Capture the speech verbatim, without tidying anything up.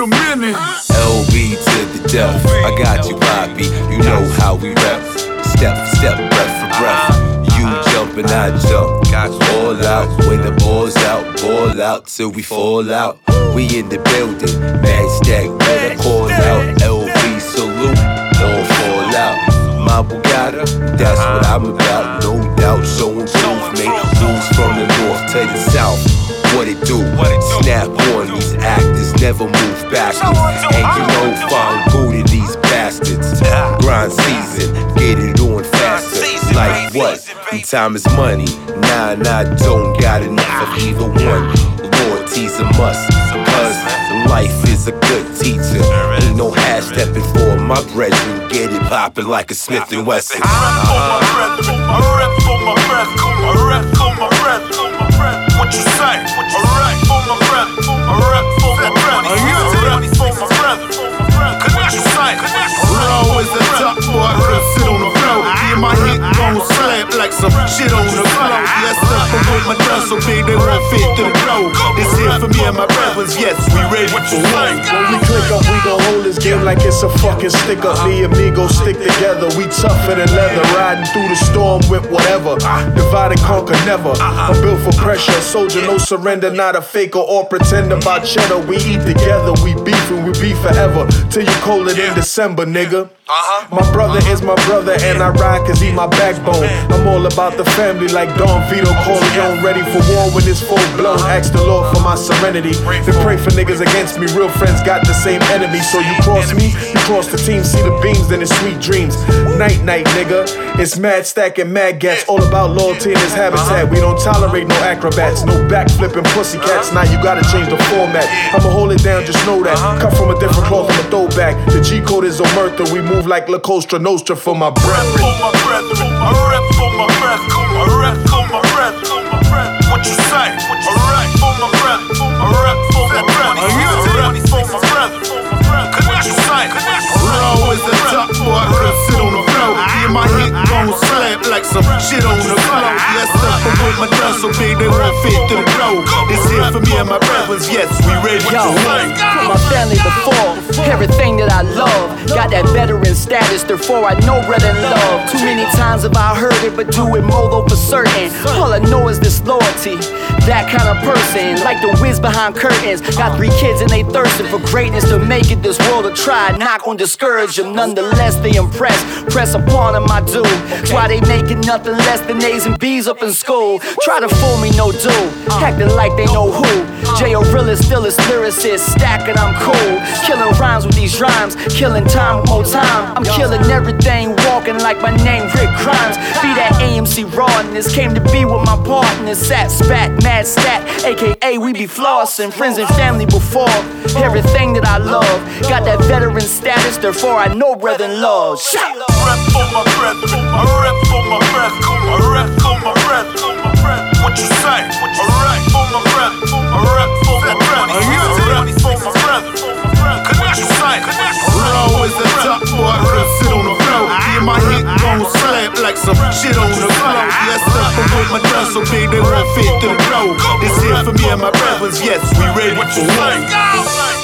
a minute. L B to the death. I got you, Poppy. You know how we rep. Step for step, breath for breath. You jump and I jump. All out when the ball's out. Ball out till we fall out. We in the building. Mad stack when I call out. L B salute. All fall out. My Bugatti, that's what I'm about. No doubt, so improvement. Moves from the north to the south. What it do? Snap on these actors, never move backwards. And you know, find good in these bastards. Grind season, get it on faster. Like what? Time is money. Nah, nah, don't got enough of either one. Loyalty's a must, cause life is a good teacher. Ain't no half stepping for my brethren. Get it poppin' like a Smith and Wesson. I rap for my brethren, I rap for my brethren, I rap for my brethren. What you say? I rap for my brethren, I rap for my brethren, I rap for my brethren. Cause what you say? Raw is the top boy, real sit on the floor. Yeah, my hit gon' slap like some shit on the floor. Yes, up with my done so big they won't fit through the road. This here for me and my brothers, yes, we ready for war. When we click up, we gon' hold this game like it's a fucking stick up. Me and me go stick together, we tougher than leather. Riding through the storm with whatever. Divide and conquer never. I'm built for pressure, soldier, no surrender. Not a faker or pretend about cheddar. We eat together, we beefin', we beef forever. Till you call it in December, nigga. My brother is my brother and I ride cause he my backbone. I'm all about the family like Don Vito Corleone. Ready for war when it's full blown. Ask the Lord for my serenity. Then pray for niggas against me. Real friends got the same enemy. So you cross me, you cross the team. See the beams, then it's sweet dreams. Night night nigga. It's mad stack and mad gats. All about loyalty in this habitat. We don't tolerate no acrobats. No backflipping pussycats. Now you gotta change the format. I'ma hold it down, just know that. Cut from a different cloth, I'm a throwback. The G code is Omerta. We move like La Costa Nostra for my brethren. I rap for my brethren, I rap for my brethren, I rap for my brethren. What you say? I rap for my brethren, I rap for my brethren, I rap for my brethren. Cause what you say? Raw is the top boy, real sit on the floor. Yeah, my hit gon' slap like some shit on the floor. Yes, up with my done so big they won't fit through the road. This here for me and my brothers, yes, we ready for war. Put my family before everything that I love. Got that veteran status, therefore I know brother and love. Too many times have I heard it, but do it more though for certain. All I know is this loyalty, that kind of person. Like the whiz behind curtains. Got three kids and they thirsting for greatness. To make it this world a try, not gonna discourage them. Nonetheless they impress, press upon them I do. Why they making nothing less than A's and B's up in school? Try to fool me, no do. Acting like they know who. J O real is still a lyricist, stacking I'm cool. Killing rhymes with these rhymes, killing time with more time. I'm killing everything, walking like my name Rick Grimes. Be that A M C rawness, came to be with my partners. Sat, spat, mad stat, aka we be flossing. Friends and family before everything that I love. Got that veteran status, therefore I know brethren love. I rap for my brethren, I rap for my brethren, I rap for my brethren. What you say? I rap for my brethren, I rap for my brethren, I rap for my brethren. Cause what you say? Raw is the top boy, real sit on the floor. Yeah, my hit gon' slap like some shit on the floor. Yes, up with my done so big they won't fit through the road. This here for me and my brothers, yes, we ready for war.